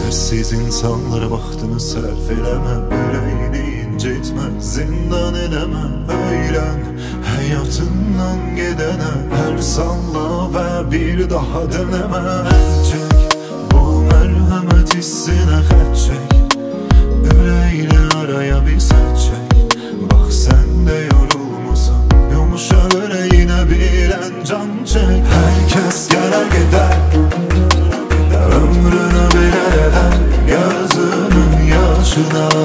Değersiz insanlara vaxtını sərf eləmə, ürəyini incitmə, zindan eləmə. Öyrən həyatından gedənə, hər salla və bir daha denəmə. Çək bu mərhəmət hissinə, xət çək, ürəyini araya bir sərt çək. Bax sən də yorulmusan, yumuşa ürəyinə bir əncam çək. Hər kəs gələr gedər, ömrünü belə eder, gözünün yaşına